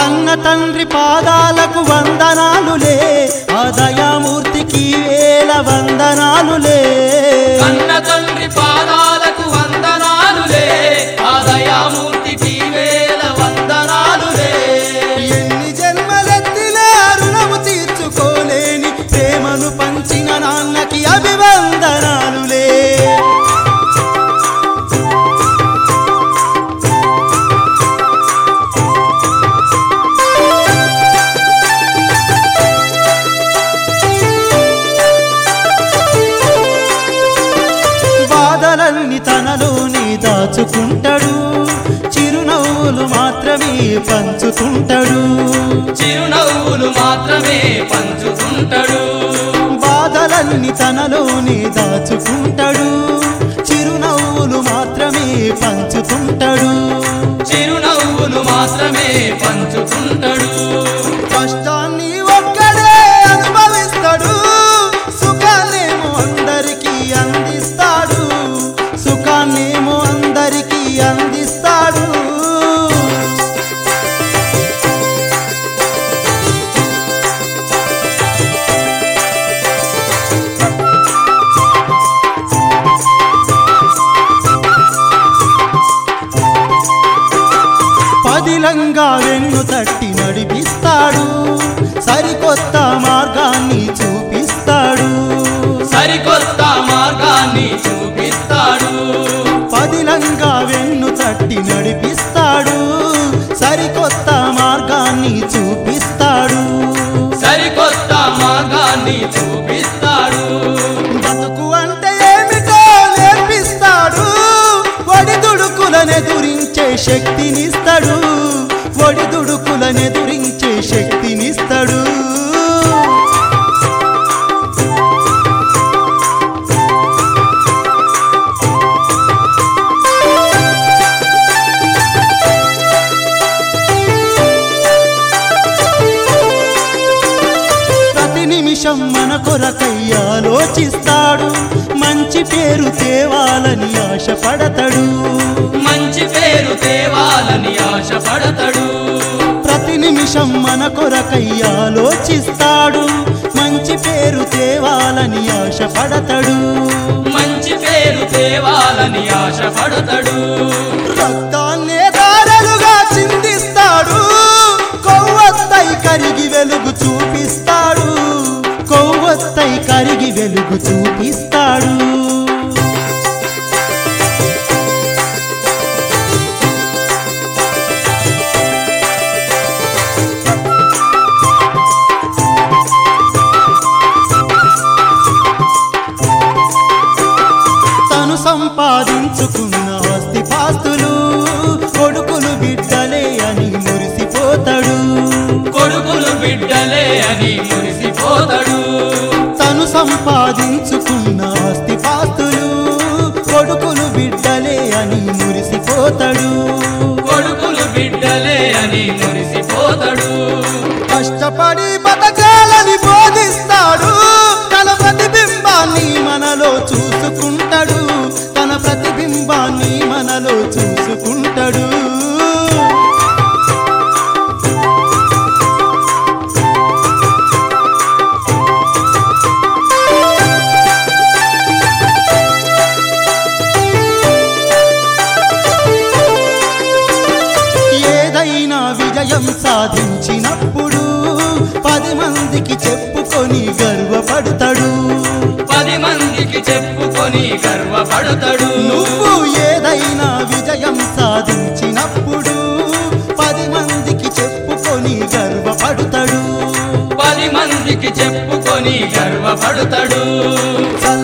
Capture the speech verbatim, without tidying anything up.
కన్న తండ్రి పాదాలకు వందనాలులే ఆ దయామూర్తికి వేల వందనాలులే కన్న తండ్రి పాదాలకు వందనాలులే ఆ దయామూర్తికి వేల వందనాలులే ఎన్ని జన్మలెత్తినా రుణము తీర్చుకోలేని ప్రేమను పంచిన నాన్నకి అభివందనాలులే బాధలన్నీ తనలోనే దాచుకుంటాడు చిరునవ్వులు మాత్రమే పంచుతుంటాడు చిరునవ్వులు మాత్రమే పంచుతుంటాడు బాధలన్నీ తనలోనే దాచుకుంటాడు చిరునవ్వులు మాత్రమే పంచుతుంటాడు చిరునవ్వులు మాత్రమే పంచుతుంటాడు కష్టాన్ని ఒక్కడే అనుభవిస్తాడు సుఖాన్నేమో అందరికీ అందిస్తాడు సుఖాన్నేమో అందరికీ అందిస్తాడు పదిలంగా వెన్ను తట్టి నడిపిస్తాడు సరికొత్త మార్గాన్ని చూపిస్తాడు సరికొత్త మార్గాన్ని చూపిస్తాడు పదిలంగా వెన్ను తట్టి నడిపిస్తాడు సరికొత్త మార్గాన్ని చూపిస్తాడు సరికొత్త మార్గాన్ని చూపిస్తాడు బతుకు అంటే ఏమిటో నేర్పిస్తాడు ఒడిదుడుకులనెదురించే శక్తినిస్తాడు ఒడిదుడుకులనెదురించే శక్తినిస్తాడు ప్రతి నిమిషం మన కొరకై ఆలోచిస్తాడు మంచి పేరు తేవాలని ఆశపడతాడు మంచి పేరు తేవాలని ఆశపడతాడు ప్రతి నిమిషం మన కొరకై ఆలోచిస్తాడు మంచి పేరు తేవాలని ఆశపడతాడు మంచి పేరు తేవాలని ఆశపడతాడు రక్తాన్నే దారలుగా చిందిస్తాడు కొవ్వొత్తై కరిగి వెలుగు చూపిస్తాడు కొవ్వొత్తై కరిగి వెలుగు చూపిస్తాడు తను సంపాదించుకున్న ఆస్తిపాస్తులు కొడుకులు బిడ్డలే అని మురిసిపోతాడు కొడుకులు బిడ్డలే అని మురిసిపోతాడు తను సంపాదించుకున్న ఆస్తిపాస్తులు కొడుకులు బిడ్డలే అని మురిసిపోతాడు కొడుకులు బిడ్డలే అని మురిసిపోతాడు కష్టపడి బతకాలని బోధిస్తాడు తన ప్రతిబింబాన్ని మనలో చూసుకుంటాడు తన ప్రతిబింబాన్ని మనలో చూసుకుంటాడు ఏదైనా విజయం సాధించినప్పుడు పది మందికి చెప్పుకొని గర్వపడతాడు పది మందికి చెప్పుకొని గర్వపడతాడు నువ్వు ఏదైనా విజయం సాధించినప్పుడు పది మందికి చెప్పుకొని గర్వపడతాడు పది మందికి చెప్పుకొని గర్వపడతాడు